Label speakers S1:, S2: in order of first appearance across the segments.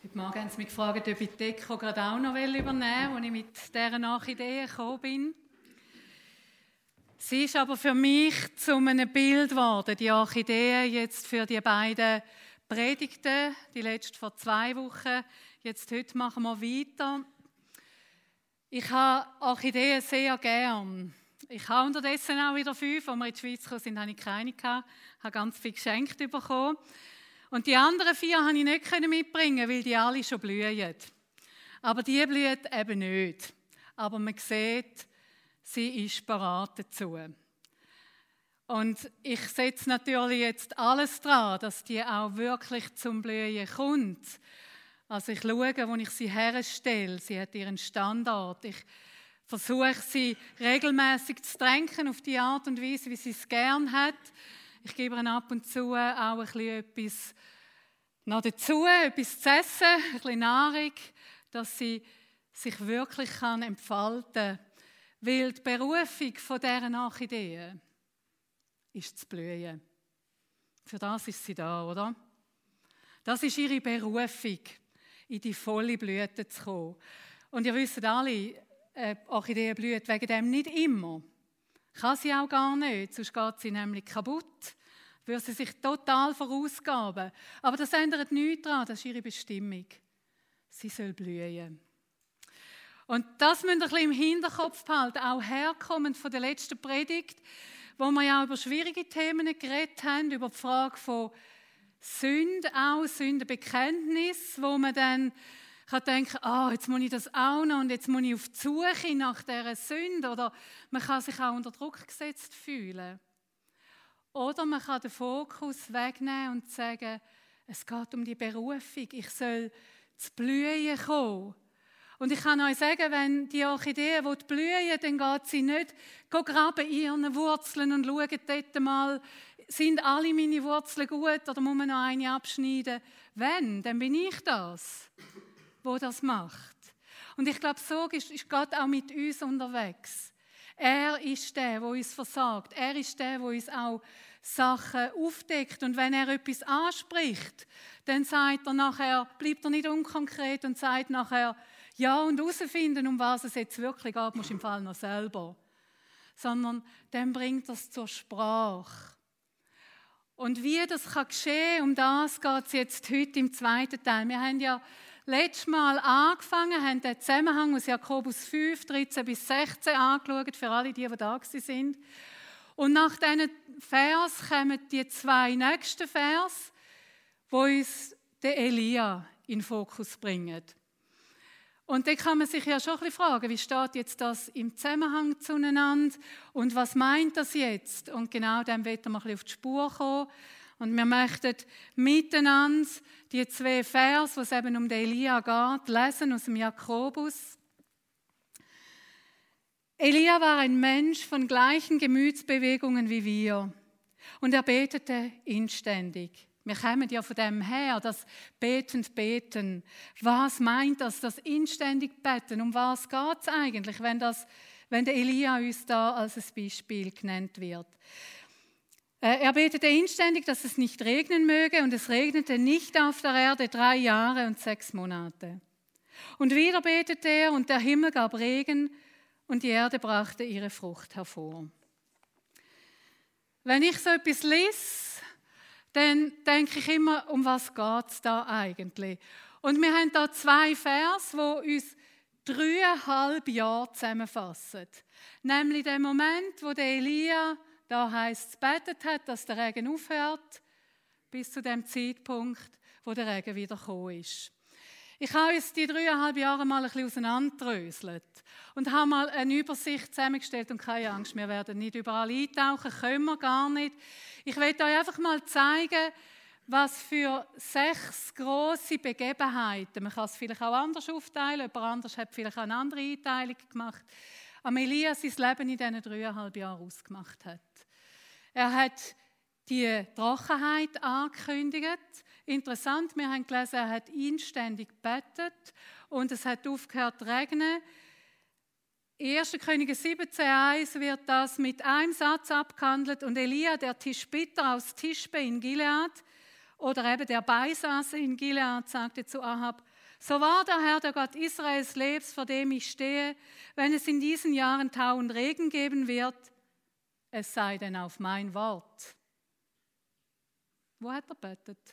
S1: Heute Morgen haben sie mich gefragt, ob ich die Deko gerade auch noch übernehmen will, als ich mit dieser Nachidee gekommen bin. Sie ist aber für mich zu einem Bild geworden, die Orchidee jetzt für die beiden Predigten, die letzte vor 2 Wochen. Jetzt heute machen wir weiter. Ich habe Orchideen sehr gern. Ich habe unterdessen auch wieder 5, als wir in die Schweiz gekommen sind, habe ich keine gehabt. Ich habe ganz viel geschenkt bekommen. Und die anderen 4 konnte ich nicht mitbringen, weil die alle schon blühen. Aber die blühen eben nicht. Aber man sieht, sie ist bereit dazu. Und ich setze natürlich jetzt alles daran, dass die auch wirklich zum Blühen kommt. Also ich schaue, wo ich sie herstelle. Sie hat ihren Standard. Ich versuche, sie regelmäßig zu tränken auf die Art und Weise, wie sie es gerne hat. Ich gebe ihr ab und zu auch ein bisschen etwas noch dazu, etwas zu essen, ein bisschen Nahrung, dass sie sich wirklich entfalten kann. Weil die Berufung von dieser Orchidee ist zu blühen. Für das ist sie da, oder? Das ist ihre Berufung, in die volle Blüte zu kommen. Und ihr wisst alle, Orchidee blüht wegen dem nicht immer. Kann sie auch gar nicht, sonst geht sie nämlich kaputt. Würde sie sich total verausgaben. Aber das ändert nichts daran, das ist ihre Bestimmung. Sie soll blühen. Und das müsst ihr ein bisschen im Hinterkopf behalten, auch herkommend von der letzten Predigt, wo wir ja über schwierige Themen geredet haben, über die Frage von Sünde, auch Sündenbekenntnis, wo man dann kann denken, jetzt muss ich das auch noch und jetzt muss ich auf die Suche nach dieser Sünde. Oder man kann sich auch unter Druck gesetzt fühlen. Oder man kann den Fokus wegnehmen und sagen, es geht um die Berufung, ich soll zu Blühen kommen. Und ich kann euch sagen, wenn die Orchidee blühen, dann geht sie nicht graben in ihren Wurzeln und schauen dort mal, sind alle meine Wurzeln gut oder muss man noch eine abschneiden? Wenn, dann bin ich das, wo das macht. Und ich glaube, so ist Gott auch mit uns unterwegs. Er ist der, der uns versorgt. Er ist der, der uns auch Sachen aufdeckt. Und wenn er etwas anspricht, dann sagt er nachher, bleibt er nicht unkonkret und sagt nachher, ja, und herausfinden, um was es jetzt wirklich geht, musst du im Fall noch selber. Sondern dann bringt er es zur Sprache. Und wie das geschehen kann, um das geht es jetzt heute im zweiten Teil. Wir haben ja letztes Mal angefangen, haben den Zusammenhang aus Jakobus 5, 13 bis 16 angeschaut, für alle die da sind. Und nach diesen Vers kommen die 2 nächsten Vers, die uns den Elia in den Fokus bringen. Und da kann man sich ja schon ein bisschen fragen, wie steht jetzt das im Zusammenhang zueinander und was meint das jetzt? Und genau dem wollen wir ein bisschen auf die Spur kommen. Und wir möchten miteinander die 2 Vers, wo es eben um den Elia geht, lesen aus dem Jakobus. Elia war ein Mensch von gleichen Gemütsbewegungen wie wir und er betete inständig. Wir kommen ja von dem her, das Beten. Was meint das inständig Beten? Um was geht es eigentlich, wenn der Elia uns da als ein Beispiel genannt wird? Er betete inständig, dass es nicht regnen möge und es regnete nicht auf der Erde 3 Jahre und 6 Monate. Und wieder betete er und der Himmel gab Regen und die Erde brachte ihre Frucht hervor. Wenn ich so etwas lese, dann denke ich immer, um was geht es da eigentlich? Und wir haben da 2 Vers, die uns 3,5 Jahre zusammenfassen. Nämlich den Moment, wo der Elia, da heisst es, gebetet hat, dass der Regen aufhört, bis zu dem Zeitpunkt, wo der Regen wieder gekommen ist. Ich habe uns die 3,5 Jahre mal ein bisschen auseinanderdröselt und habe mal eine Übersicht zusammengestellt. Und keine Angst, wir werden nicht überall eintauchen, können wir gar nicht. Ich möchte euch einfach mal zeigen, was für 6 grosse Begebenheiten, man kann es vielleicht auch anders aufteilen, jemand anders hat vielleicht auch eine andere Einteilung gemacht, am Elia sein Leben in diesen 3,5 Jahren ausgemacht hat. Er hat die Trockenheit angekündigt. Interessant, wir haben gelesen, er hat inständig gebetet und es hat aufgehört zu regnen. 1. Könige 17,1 wird das mit einem Satz abgehandelt. Und Elia, der Tischbiter aus Tischbe in Gilead, Oder eben der Beisasse in Gilead sagte zu Ahab: So wahr der Herr, der Gott Israels lebt, vor dem ich stehe, wenn es in diesen Jahren Tau und Regen geben wird, es sei denn auf mein Wort. Wo hat er gebetet?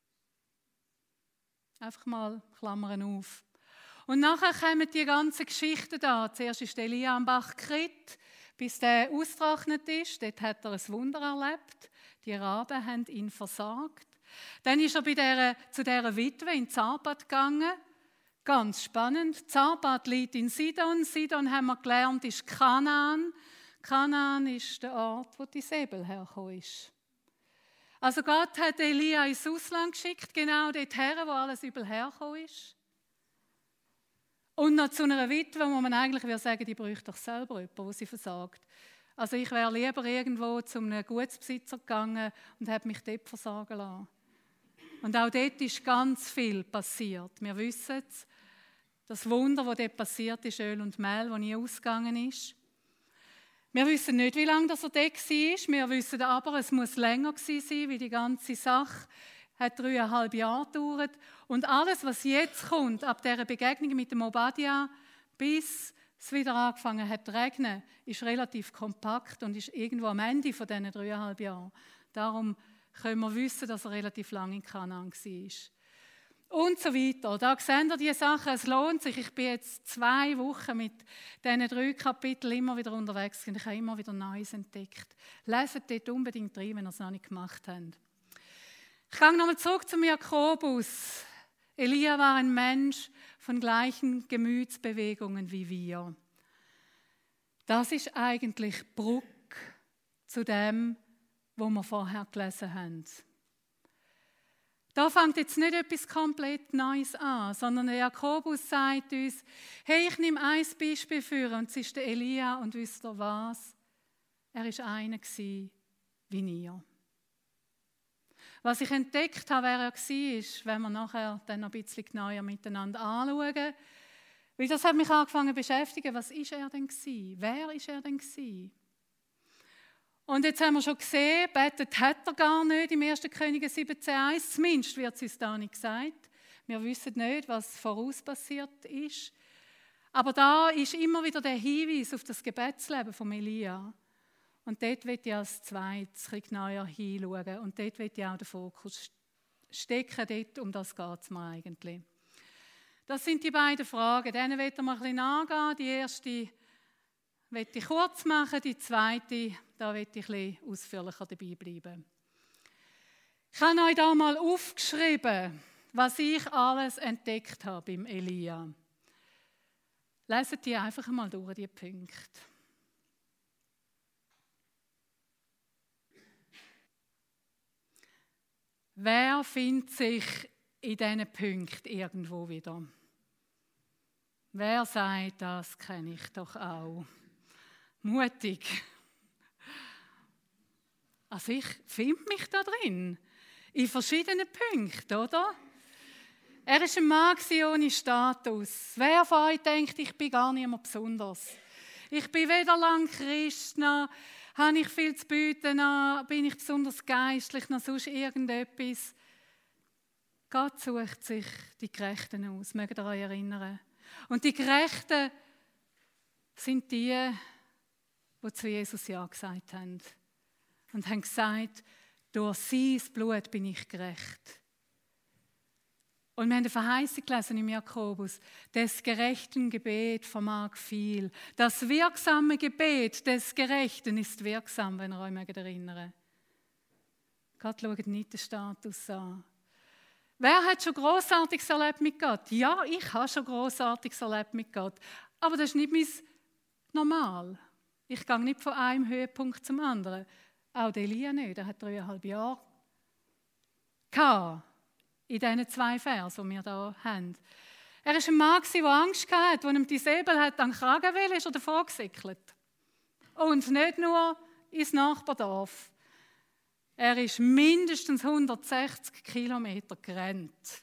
S1: Einfach mal Klammern auf. Und nachher kommen die ganzen Geschichten da. Zuerst ist Elia am Bach Krit, bis der ausgetrocknet ist. Dort hat er ein Wunder erlebt. Die Raben haben ihn versagt. Dann ist er zu dieser Witwe in Zarpat gegangen. Ganz spannend. Zarpat liegt in Sidon. Sidon, haben wir gelernt, ist Kanaan. Kanaan ist der Ort, wo die Säbel hergekommen ist. Also Gott hat Elia ins Ausland geschickt, genau dorthin, wo alles übel hergekommen ist. Und noch zu einer Witwe, wo man eigentlich sagen, die bräuchte doch selber jemanden, wo sie versagt. Also ich wäre lieber irgendwo zu einem Gutsbesitzer gegangen und habe mich dort versagen lassen. Und auch dort ist ganz viel passiert. Wir wissen es, das Wunder, das dort passiert ist, Öl und Mehl, das nie ausgegangen ist. Wir wissen nicht, wie lange das dort war. Wir wissen aber, es muss länger gewesen sein, weil die ganze Sache hat 3,5 Jahre gedauert. Und alles, was jetzt kommt, ab dieser Begegnung mit dem Obadja, bis es wieder angefangen hat zu regnen, ist relativ kompakt und ist irgendwo am Ende von diesen 3,5 Jahren. Darum können wir wissen, dass er relativ lange in Kanaan war. Und so weiter. Da sehen ihr diese Sachen, es lohnt sich. Ich bin jetzt 2 Wochen mit diesen 3 Kapiteln immer wieder unterwegs und ich habe immer wieder Neues entdeckt. Leset dort unbedingt rein, wenn ihr es noch nicht gemacht habt. Ich gehe nochmal zurück zum Jakobus. Elia war ein Mensch von gleichen Gemütsbewegungen wie wir. Das ist eigentlich die Brücke zu dem, was wir vorher gelesen haben. Da fängt jetzt nicht etwas komplett Neues an, sondern der Jakobus sagt uns, hey, ich nehme ein Beispiel für, und es ist der Elia, und wisst ihr was? Er war einer wie ihr. Was ich entdeckt habe, wer er war, wenn wir nachher dann noch ein bisschen genauer miteinander anschauen, weil das hat mich angefangen zu beschäftigen, was ist er denn gewesen? Wer ist er denn gewesen? Und jetzt haben wir schon gesehen, betet hat er gar nicht im 1. Könige 17,1. Zumindest wird es uns da nicht gesagt. Wir wissen nicht, was voraus passiert ist. Aber da ist immer wieder der Hinweis auf das Gebetsleben von Elia. Und dort will ich als Zweites ein bisschen genauer hinschauen. Und dort will ich auch den Fokus stecken. Dort, um das geht es mir eigentlich. Das sind die beiden Fragen. Denen wollen wir ein bisschen nachgehen. Die erste möchte ich kurz machen, die zweite, da möchte ich ein bisschen ausführlicher dabei bleiben. Ich habe euch da mal aufgeschrieben, was ich alles entdeckt habe beim Elia. Leset die einfach mal durch, die Punkte. Wer findet sich in diesen Punkten irgendwo wieder? Wer sagt, das kenne ich doch auch? Mutig. Also ich finde mich da drin. In verschiedenen Punkten, oder? Er war ein Mann ohne Status. Wer von euch denkt, ich bin gar niemand besonders? Ich bin weder lang Christ, noch habe ich viel zu bieten, noch bin ich besonders geistlich, noch sonst irgendetwas. Gott sucht sich die Gerechten aus, mögt ihr euch erinnern. Und die Gerechten sind die zu Jesus Ja gesagt haben. Und haben gesagt, durch sein Blut bin ich gerecht. Und wir haben eine Verheißung gelesen im Jakobus, des gerechten Gebet vermag viel. Das wirksame Gebet des Gerechten ist wirksam, wenn ihr euch erinnern. Gott schaut nicht den Status an. Wer hat schon Grossartiges erlebt mit Gott? Ja, ich habe schon Grossartiges erlebt mit Gott. Aber das ist nicht mein Normal. Ich gehe nicht von einem Höhepunkt zum anderen. Auch der Elia nicht. Er hat 3,5 Jahre gehabt, in diesen 2 Versen, die wir hier haben. Er war ein Mann, der Angst hatte, als ihm die Säbel an den Kragen will, ist er davor gesickelt. Und nicht nur ins Nachbardorf. Er ist mindestens 160 Kilometer gerannt.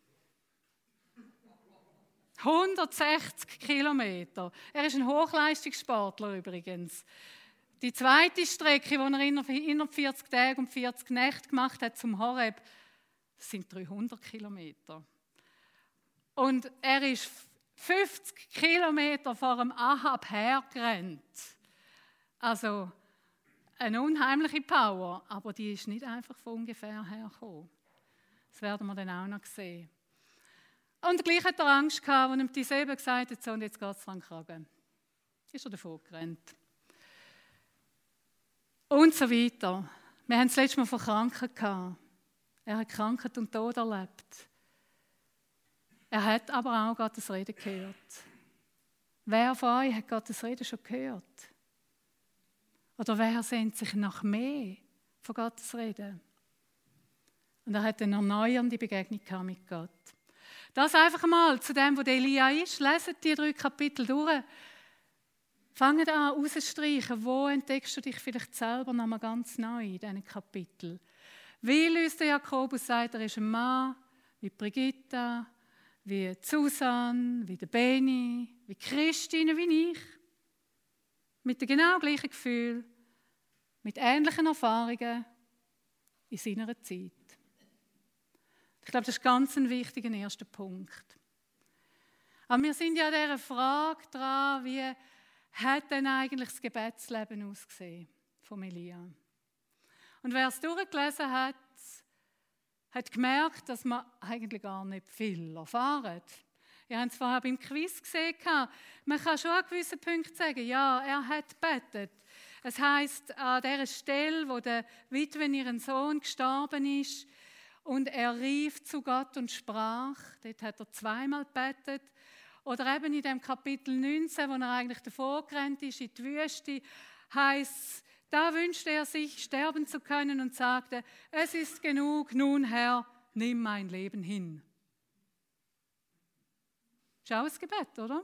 S1: 160 Kilometer. Er ist ein Hochleistungssportler übrigens. Die zweite Strecke, die er innerhalb 40 Tage und 40 Nächte gemacht hat zum Horeb, Das sind 300 Kilometer. Und er ist 50 Kilometer vor dem Ahab hergerannt. Also eine unheimliche Power, aber die ist nicht einfach von ungefähr hergekommen. Das werden wir dann auch noch sehen. Und gleich hat er Angst gehabt, als ihm die Säbe gesagt hat, so, und jetzt geht es dran Kragen. Ist er davon gerannt. Und so weiter. Wir haben das letzte Mal von Krankheit gehabt. Er hat Krankheit und Tod erlebt. Er hat aber auch Gottes Rede gehört. Wer von euch hat Gottes Rede schon gehört? Oder wer sehnt sich nach mehr von Gottes Rede? Und er hat eine erneuernde Begegnung mit Gott. Das einfach mal zu dem, wo Elia ist. Leset die 3 Kapitel durch. Fangt an, rauszustreichen. Wo entdeckst du dich vielleicht selber noch mal ganz neu in diesen Kapiteln? Weil uns der Jakobus sagt, er ist ein Mann wie Brigitta, wie Susan, wie der Beni, wie Christine, wie ich. Mit dem genau gleichen Gefühl, mit ähnlichen Erfahrungen in seiner Zeit. Ich glaube, das ist ganz ein wichtiger erster Punkt. Aber wir sind ja an dieser Frage dran, wie hat denn eigentlich das Gebetsleben ausgesehen von Elia? Und wer es durchgelesen hat, hat gemerkt, dass man eigentlich gar nicht viel erfahren. Ihr habt es vorher beim Quiz gesehen. Man kann schon an gewissen Punkten sagen, ja, er hat gebetet. Es heisst, an dieser Stelle, wo der Witwe ihren Sohn gestorben ist und er rief zu Gott und sprach, dort hat er 2-mal gebetet. Oder eben in dem Kapitel 19, wo er eigentlich davor gerannt ist, in die Wüste, heisst es, da wünschte er sich, sterben zu können und sagte, es ist genug, nun Herr, nimm mein Leben hin. Das ist auch ein Gebet, oder?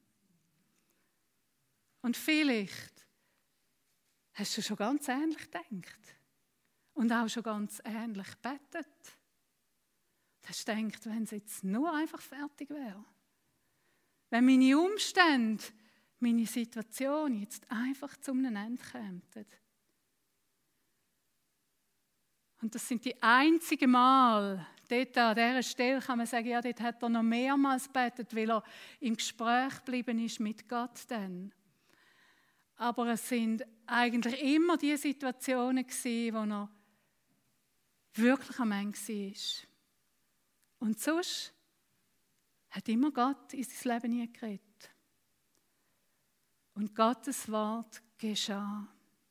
S1: Und vielleicht hast du schon ganz ähnlich gedacht und auch schon ganz ähnlich gebetet. Du hast gedacht, wenn es jetzt nur einfach fertig wäre, wenn meine Umstände, meine Situation jetzt einfach zu einem Ende kämen. Und das sind die einzigen Mal, dort an dieser Stelle kann man sagen, ja, dort hat er noch mehrmals gebetet, weil er im Gespräch geblieben ist mit Gott dann. Aber es sind eigentlich immer die Situationen gewesen, wo er wirklich am Ende war. Und sonst hat immer Gott in sein Leben nie geredet. Und Gottes Wort geschah.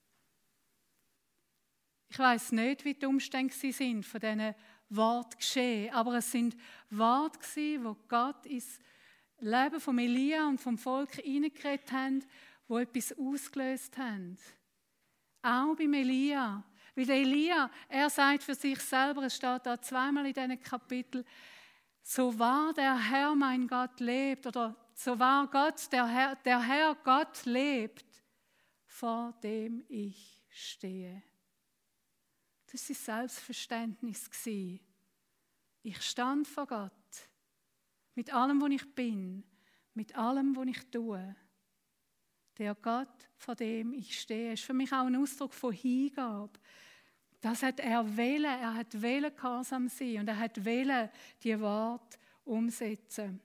S1: Ich weiss nicht, wie die Umstände sind von diesen Worten geschehen, aber es sind Worte, die Gott ins Leben von Elia und vom Volk hineingeredet haben, die etwas ausgelöst haben. Auch bei Elia. Weil Elia, er sagt für sich selber, es steht da 2-mal in diesen Kapiteln, so wahr der Herr mein Gott lebt, oder so wahr Gott, der Herr Gott lebt, vor dem ich stehe. Das war sein Selbstverständnis. Ich stand vor Gott, mit allem, was ich bin, mit allem, was ich tue. Der Gott, vor dem ich stehe, ist für mich auch ein Ausdruck von Hingabe. Das hat er wollen. Er hat wollen gehorsam sein und er hat wollen die Worte umsetzen.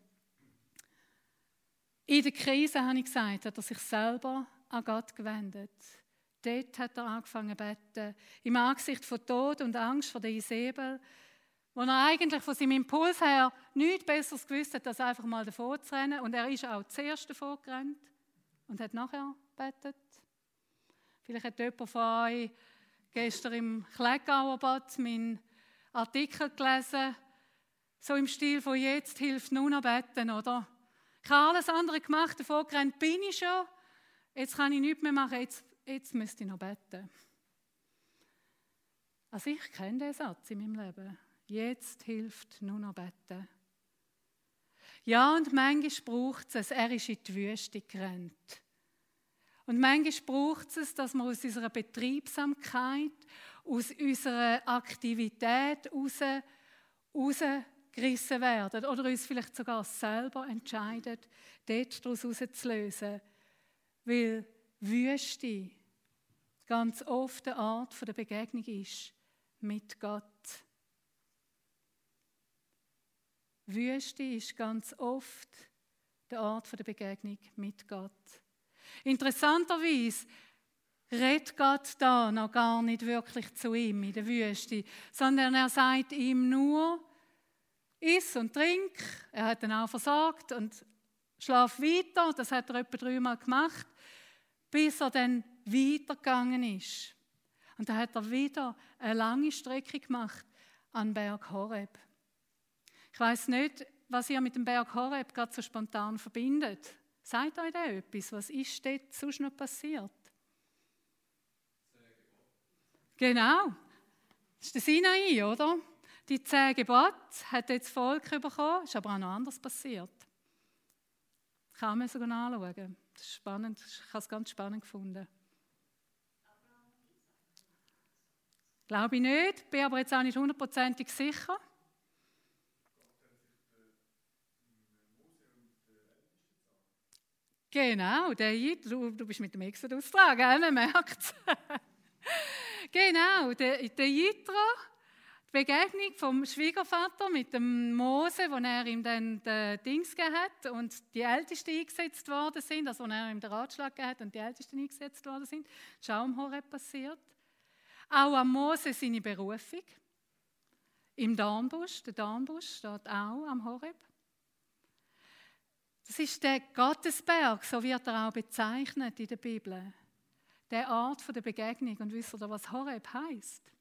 S1: In der Krise, habe ich gesagt, hat er sich selber an Gott gewendet. Dort hat er angefangen zu beten. Im Angesicht von Tod und Angst vor der Isabel, wo er eigentlich von seinem Impuls her nichts Besseres gewusst hat, als einfach mal davor zu rennen. Und er ist auch zuerst davor gerannt und hat nachher gebetet. Vielleicht hat jemand von euch gestern im Kleggauer Bad meinen Artikel gelesen, so im Stil von «Jetzt hilft nur noch beten», oder? Ich habe alles andere gemacht, davor gerannt bin ich schon, jetzt kann ich nichts mehr machen, jetzt müsste ich noch beten. Also ich kenne diesen Satz in meinem Leben. Jetzt hilft nur noch beten. Ja, und manchmal braucht es, er ist in die Wüste gerannt. Und manchmal braucht es, dass wir aus unserer Betriebsamkeit, aus unserer Aktivität rausgerissen werden oder uns vielleicht sogar selber entscheiden, dort daraus rauszulösen. Weil Wüste ganz oft eine Art der Begegnung ist mit Gott. Wüste ist ganz oft der Ort der Begegnung mit Gott. Interessanterweise redet Gott da noch gar nicht wirklich zu ihm in der Wüste, sondern er sagt ihm nur, iss und trink. Er hat ihn auch versorgt und schlaf weiter. Das hat er etwa 3-mal gemacht, bis er dann weitergegangen ist. Und dann hat er wieder eine lange Strecke gemacht an den Berg Horeb. Ich weiss nicht, was ihr mit dem Berg Horeb gerade so spontan verbindet. Sagt euch da etwas? Was ist dort sonst noch passiert? Genau, das ist der Sinai, oder? Die 10 Gebote hat jetzt das Volk bekommen, ist aber auch noch anders passiert. Ich kann mir sogar anschauen. Das ist spannend, ich habe es ganz spannend gefunden. Glaube ich nicht, bin aber jetzt auch nicht 100%ig sicher. Genau, du bist mit dem Exodus dran, gell? Man merkt es. Genau, der Jitro, die Begegnung vom Schwiegervater mit dem Mose, wo er ihm dann den Dings gegeben hat und die Ältesten eingesetzt worden sind, also wo er ihm den Ratschlag gegeben hat und die Ältesten eingesetzt worden sind, das ist auch am Horeb passiert. Auch am Mose seine Berufung im Dornbusch, der Dornbusch steht auch am Horeb. Das ist der Gottesberg, so wird er auch bezeichnet in der Bibel. Der Ort der Begegnung. Und wisst ihr, was Horeb heisst?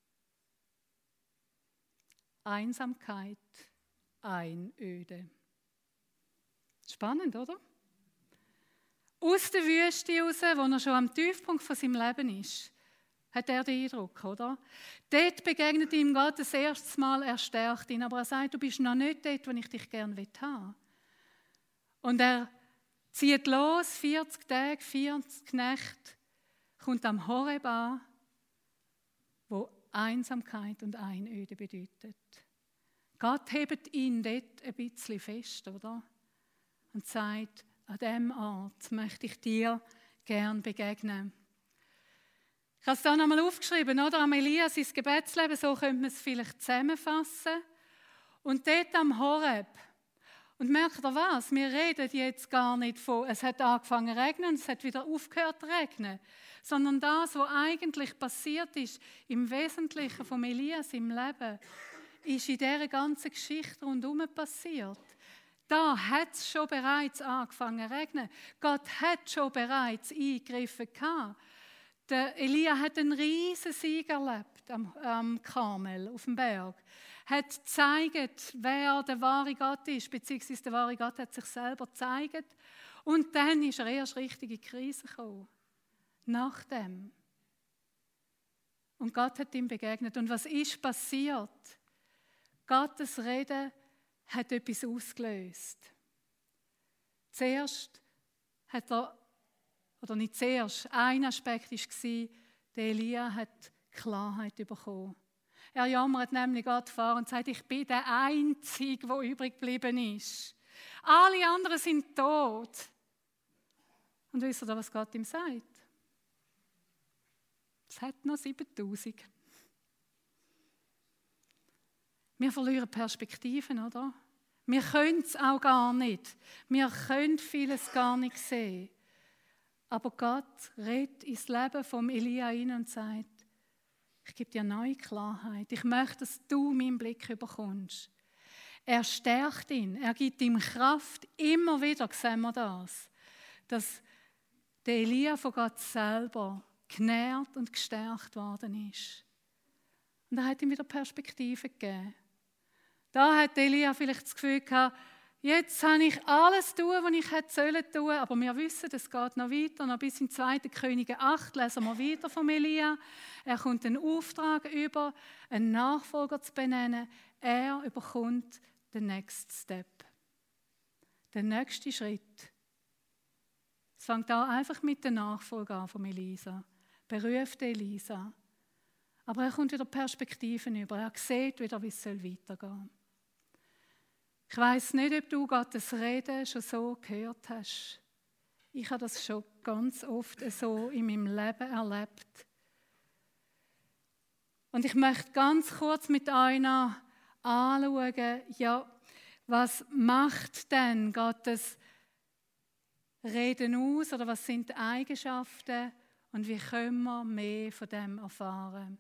S1: Einsamkeit, Einöde. Spannend, oder? Aus der Wüste raus, wo er schon am Tiefpunkt von seinem Leben ist, hat er den Eindruck, oder? Dort begegnet ihm Gott das erste Mal, er stärkt ihn, aber er sagt, du bist noch nicht dort, wo ich dich gerne haben will. Und er zieht los, 40 Tage, 40 Nächte, kommt am Horeb an, wo Einsamkeit und Einöde bedeutet. Gott hebt ihn dort ein bisschen fest, oder? Und sagt, an diesem Ort möchte ich dir gern begegnen. Ich habe es da nochmal aufgeschrieben, oder? Am Elia, sein Gebetsleben, so könnte man es vielleicht zusammenfassen. Und dort am Horeb. Und merkt ihr was? Wir reden jetzt gar nicht von, es hat angefangen zu regnen und es hat wieder aufgehört zu regnen. Sondern das, was eigentlich passiert ist, im Wesentlichen von Elias im Leben, ist in dieser ganzen Geschichte rundherum passiert. Da hat es schon bereits angefangen zu regnen. Gott hat schon bereits eingegriffen gehabt. Der Elia hat einen riesen Sieg erlebt am Karmel, auf dem Berg. Hat gezeigt, wer der wahre Gott ist, beziehungsweise der wahre Gott hat sich selber gezeigt. Und dann ist er erst richtig in die Krise gekommen. Nach dem. Und Gott hat ihm begegnet. Und was ist passiert? Gottes Reden hat etwas ausgelöst. Zuerst hat er, oder nicht zuerst, ein Aspekt war, der Elia hat Klarheit bekommen. Er jammert nämlich Gott vor und sagt, ich bin der Einzige, der übrig geblieben ist. Alle anderen sind tot. Und wisst ihr, was Gott ihm sagt? Es hat noch 7000. Wir verlieren Perspektiven, oder? Wir können es auch gar nicht. Wir können vieles gar nicht sehen. Aber Gott redet ins Leben vom Elia hinein und sagt, ich gebe dir neue Klarheit. Ich möchte, dass du meinen Blick bekommst. Er stärkt ihn, er gibt ihm Kraft. Immer wieder sehen wir das, dass der Elia von Gott selber genährt und gestärkt worden ist. Und er hat ihm wieder Perspektive gegeben. Da hat Elia vielleicht das Gefühl gehabt, jetzt habe ich alles tun, was ich hätte sollen tun, aber wir wissen, es geht noch weiter, noch bis in 2. Könige 8 lesen wir wieder von Elia. Er kommt einen Auftrag über, einen Nachfolger zu benennen. Er bekommt den Next Step, den nächsten Schritt. Es fängt auch einfach mit der Nachfolge an von Elisa, beruft Elisa. Aber er kommt wieder Perspektiven über, er sieht wieder, wie es weitergehen soll. Ich weiss nicht, ob du Gottes Reden schon so gehört hast. Ich habe das schon ganz oft so in meinem Leben erlebt. Und ich möchte ganz kurz mit euch anschauen, ja, Was macht denn Gottes Reden aus oder was sind die Eigenschaften und wie können wir mehr von dem erfahren?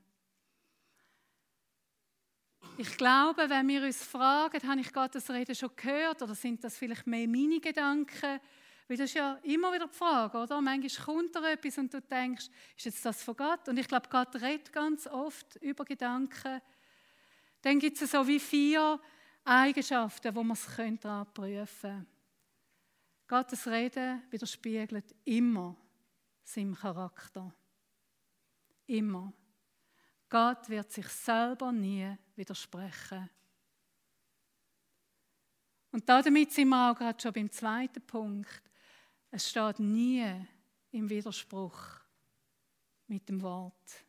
S1: Ich glaube, wenn wir uns fragen, habe ich Gottes Reden schon gehört oder sind das vielleicht mehr meine Gedanken? Weil das ist ja immer wieder die Frage, oder? Manchmal kommt da etwas und du denkst, ist jetzt das von Gott? Und ich glaube, Gott redet ganz oft über Gedanken. Dann gibt es so wie 4 Eigenschaften, wo man es daran prüfen könnte. Gottes Reden widerspiegelt immer seinem Charakter. Immer. Gott wird sich selber nie widersprechen. Und damit sind wir auch gerade schon beim zweiten Punkt. Es steht nie im Widerspruch mit dem Wort.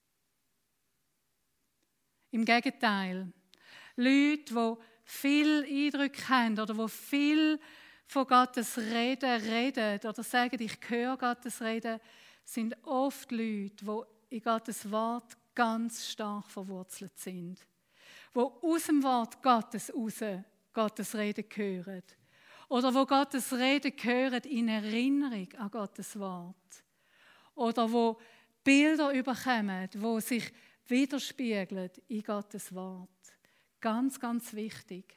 S1: Im Gegenteil. Leute, die viel Eindrücke haben oder die viel von Gottes reden oder sagen, ich höre Gottes Reden, sind oft Leute, die in Gottes Wort ganz stark verwurzelt sind. Die aus dem Wort Gottes raus Gottes Reden hören. Oder wo Gottes Reden hören in Erinnerung an Gottes Wort. Oder wo Bilder überkommen, wo sich widerspiegeln in Gottes Wort. Ganz, ganz wichtig.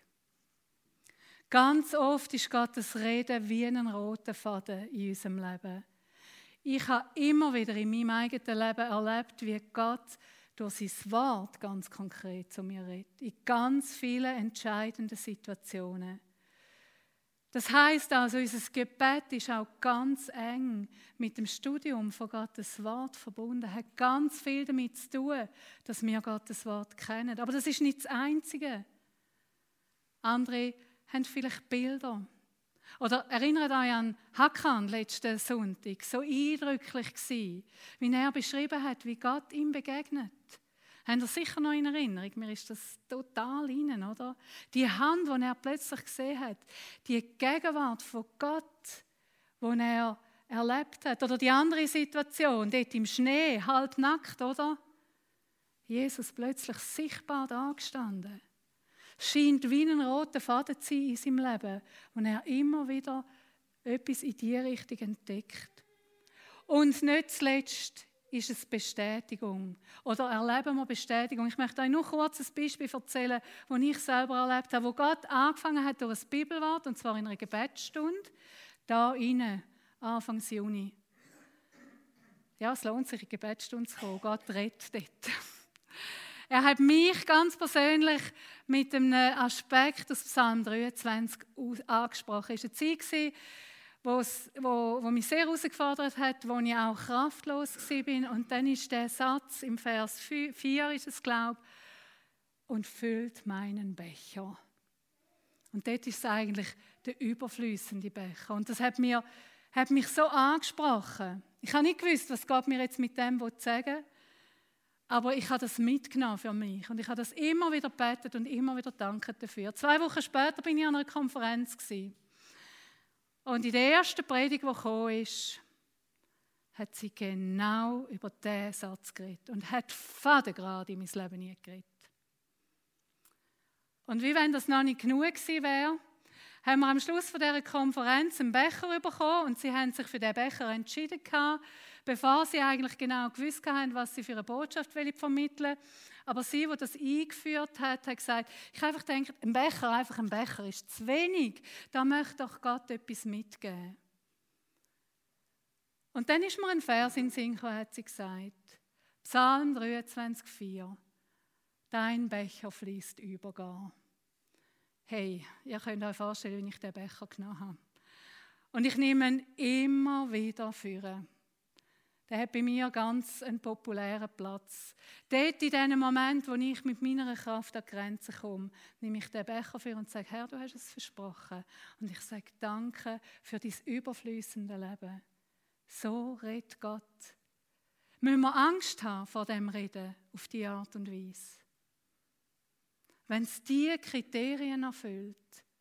S1: Ganz oft ist Gottes Reden wie ein roter Faden in unserem Leben. Ich habe immer wieder in meinem eigenen Leben erlebt, wie Gott durch sein Wort ganz konkret zu mir redet. In ganz vielen entscheidenden Situationen. Das heisst also, unser Gebet ist auch ganz eng mit dem Studium von Gottes Wort verbunden. Hat ganz viel damit zu tun, dass wir Gottes Wort kennen. Aber das ist nicht das Einzige. Andere haben vielleicht Bilder. Oder erinnert euch an Hakan letzten Sonntag. So eindrücklich war, wie er beschrieben hat, wie Gott ihm begegnet. Habt ihr sicher noch in Erinnerung? Mir ist das total rein, oder? Die Hand, die er plötzlich gesehen hat, die Gegenwart von Gott, die er erlebt hat. Oder die andere Situation, dort im Schnee, halbnackt, oder? Jesus plötzlich sichtbar da gestanden. Scheint wie ein roter Faden zu sein in seinem Leben, wo er immer wieder etwas in diese Richtung entdeckt. Und nicht zuletzt ist es Bestätigung. Oder erleben wir Bestätigung. Ich möchte euch noch kurz ein Beispiel erzählen, das ich selber erlebt habe, wo Gott angefangen hat durch ein Bibelwort, und zwar in einer Gebetsstunde, da rein, Anfang Juni. Ja, es lohnt sich, in die Gebetsstunde zu kommen. Gott redet dort. Er hat mich ganz persönlich mit einem Aspekt aus Psalm 23 angesprochen. Es war eine Zeit, wo mich sehr herausgefordert hat, wo ich auch kraftlos war. Und dann ist der Satz im Vers 4, ist es, glaube ich, und füllt meinen Becher. Und dort ist es eigentlich der überfließende Becher. Und das hat mich so angesprochen. Ich habe nicht gewusst, was Gott mir jetzt mit dem sagen will. Aber ich habe das mitgenommen für mich. Und ich habe das immer wieder gebetet und immer wieder danken dafür. 2 Wochen später bin ich an einer Konferenz gewesen. Und in der ersten Predigt, die kam, hat sie genau über diesen Satz geredet. Und hat fadengerade in mein Leben nie geredet. Und wie wenn das noch nicht genug gewesen wäre, haben wir am Schluss von dieser Konferenz einen Becher bekommen. Und sie haben sich für diesen Becher entschieden, bevor sie eigentlich genau gewusst haben, was sie für eine Botschaft vermitteln wollen. Aber sie, die das eingeführt hat gesagt, ich habe einfach gedacht, ein Becher ist zu wenig. Da möchte doch Gott etwas mitgeben. Und dann ist mir ein Vers in den Sinn gekommen, hat sie gesagt. Psalm 23,4. Dein Becher fließt über gar. Hey, ihr könnt euch vorstellen, wie ich den Becher genommen habe. Und ich nehme ihn immer wieder vor. Der hat bei mir ganz einen populären Platz. Dort in dem Moment, wo ich mit meiner Kraft an die Grenze komme, nehme ich den Becher vor und sage, Herr, du hast es versprochen. Und ich sage, danke für dein überfließende Leben. So redet Gott. Müssen wir Angst haben vor dem Reden auf diese Art und Weise? Wenn es diese Kriterien erfüllt.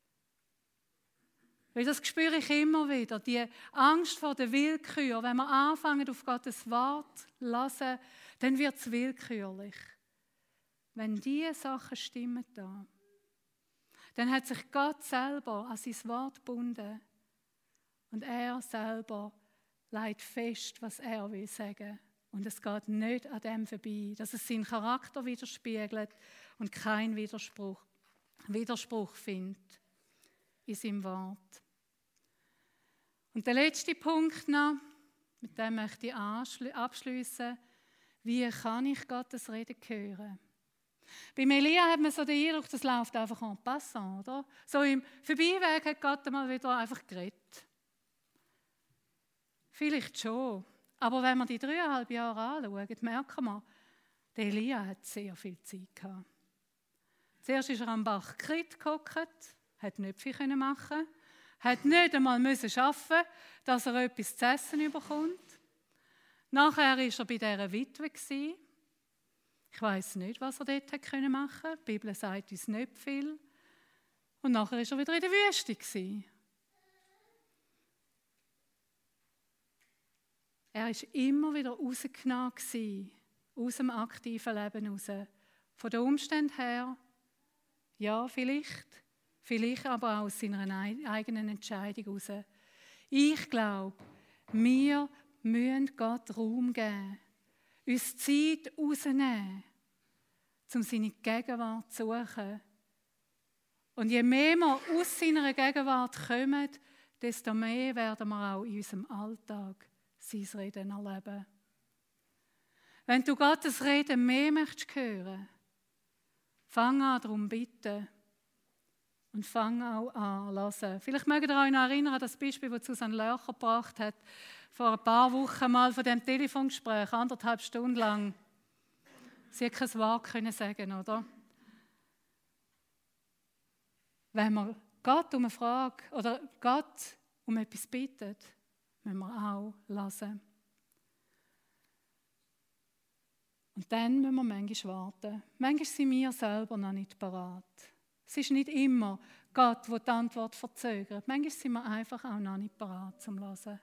S1: Weil das spüre ich immer wieder, die Angst vor der Willkür. Wenn wir anfangen, auf Gottes Wort zu hören, dann wird es willkürlich. Wenn diese Sachen stimmen da, dann hat sich Gott selber an sein Wort gebunden. Und er selber legt fest, was er will sagen. Und es geht nicht an dem vorbei, dass es seinen Charakter widerspiegelt und keinen Widerspruch findet in seinem Wort. Und der letzte Punkt noch, mit dem möchte ich abschliessen. Wie kann ich Gottes Reden hören? Bei Elia hat man so den Eindruck, das läuft einfach en passant, oder? So im Vorbeiweg hat Gott mal wieder einfach geredet. Vielleicht schon. Aber wenn wir die 3,5 Jahre anschauen, merken wir, der Elia hat sehr viel Zeit gehabt. Zuerst ist er am Bach Krit gehockt, hat nicht viel machen, hat nicht einmal arbeiten, dass er etwas zu essen bekommt. Nachher war er bei dieser Witwe. Ich weiss nicht, was er dort machen konnte. Die Bibel sagt uns nicht viel. Und nachher war er wieder in der Wüste. Er war immer wieder rausgenommen aus dem aktiven Leben raus. Von den Umständen her, ja, vielleicht aber auch aus seiner eigenen Entscheidung heraus. Ich glaube, wir müssen Gott Raum geben, uns Zeit rausnehmen, um seine Gegenwart zu suchen. Und je mehr wir aus seiner Gegenwart kommen, desto mehr werden wir auch in unserem Alltag sein Reden erleben. Wenn du Gottes Reden mehr möchtest hören, fang an darum bitten und fang auch an hören. Vielleicht mögt ihr euch noch erinnern an das Beispiel, das Susanne Lörcher gebracht hat, vor ein paar Wochen mal von dem Telefongespräch, 1,5 Stunden lang. Sie hat kein Wort sagen, oder? Wenn wir Gott um eine Frage oder Gott um etwas bittet, müssen wir auch hören. Und dann müssen wir manchmal warten. Manchmal sind wir selber noch nicht parat. Es ist nicht immer Gott, der die Antwort verzögert. Manchmal sind wir einfach auch noch nicht parat zum Hören.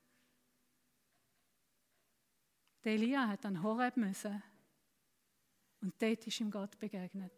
S1: Der Elia hat an Horeb müssen. Und dort ist ihm Gott begegnet.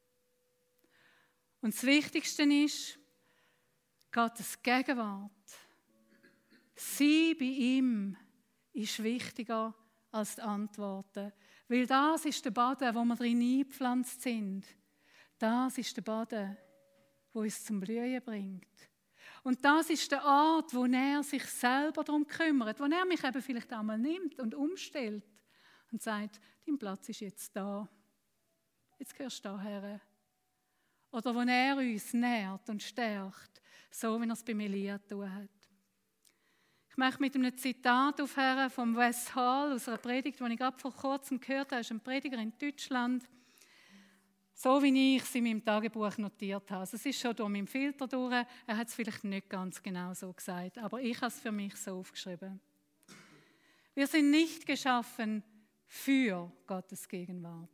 S1: Und das Wichtigste ist, Gottes Gegenwart. Sein bei ihm ist wichtiger als die Antworten. Weil das ist der Boden, wo wir drin eingepflanzt sind. Das ist der Boden, wo uns zum Blühen bringt. Und das ist der Ort, wo er sich selber darum kümmert, wo er mich eben vielleicht einmal nimmt und umstellt und sagt, dein Platz ist jetzt da. Jetzt gehörst du hierher. Oder wo er uns nährt und stärkt, so wie er es bei Elia getan hat. Ich möchte mit einem Zitat aufhören von Wes Hall aus einer Predigt, die ich gerade vor kurzem gehört habe. Er ist ein Prediger in Deutschland. So wie ich es in meinem Tagebuch notiert habe. Also es ist schon durch meinen Filter durch. Er hat es vielleicht nicht ganz genau so gesagt, aber ich habe es für mich so aufgeschrieben. Wir sind nicht geschaffen für Gottes Gegenwart.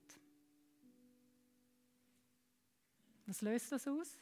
S1: Was löst das aus?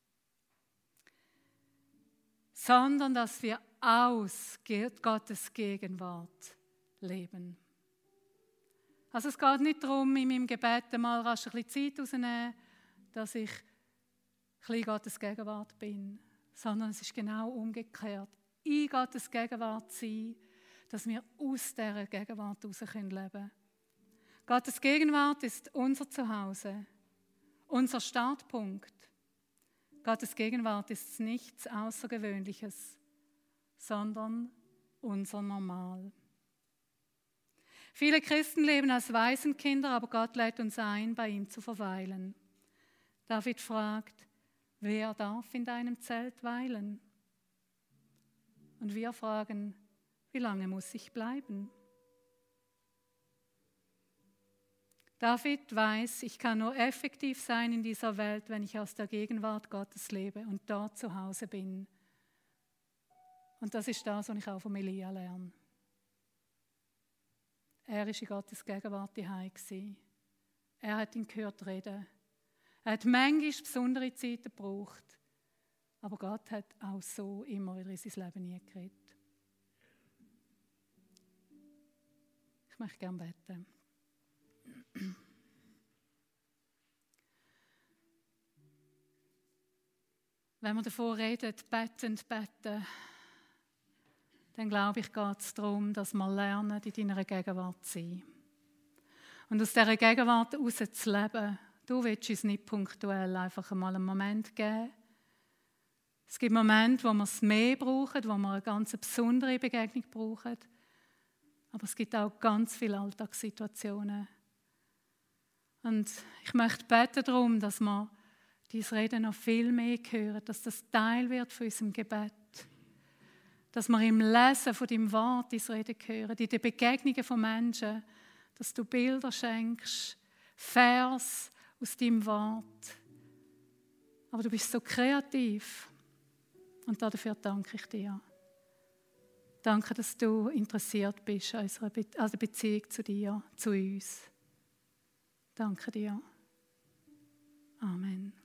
S1: Sondern, dass wir aus Gottes Gegenwart leben. Also es geht nicht darum, in meinem Gebet mal rasch ein bisschen Zeit rauszunehmen, dass ich ein bisschen Gottes Gegenwart bin, sondern es ist genau umgekehrt. In Gottes Gegenwart sein, dass wir aus dieser Gegenwart heraus leben können. Gottes Gegenwart ist unser Zuhause, unser Startpunkt. Gottes Gegenwart ist nichts Außergewöhnliches, sondern unser Normal. Viele Christen leben als Waisenkinder, aber Gott lädt uns ein, bei ihm zu verweilen. David fragt, wer darf in deinem Zelt weilen? Und wir fragen, wie lange muss ich bleiben? David weiß, ich kann nur effektiv sein in dieser Welt, wenn ich aus der Gegenwart Gottes lebe und dort zu Hause bin. Und das ist das, was ich auch von Elia lerne. Er war in Gottes Gegenwart daheim. Er hat ihn gehört reden. Er hat manchmal besondere Zeiten gebraucht. Aber Gott hat auch so immer wieder in sein Leben hineingeredet. Ich möchte gerne beten. wenn wir davon reden, beten, dann glaube ich, geht es darum, dass wir lernen, in deiner Gegenwart zu sein. Und aus dieser Gegenwart heraus zu leben. Du willst uns nicht punktuell einfach einmal einen Moment geben. Es gibt Momente, wo wir es mehr brauchen, wo wir eine ganz besondere Begegnung brauchen. Aber es gibt auch ganz viele Alltagssituationen. Und ich möchte beten darum, dass wir dieses Reden noch viel mehr hören, dass das Teil wird von unserem Gebet. Dass wir im Lesen von deinem Wort dieses Reden hören, in den Begegnungen von Menschen, dass du Bilder schenkst, Vers aus deinem Wort. Aber du bist so kreativ. Und dafür danke ich dir. Danke, dass du interessiert bist an der Beziehung zu dir, zu uns. Danke dir. Amen.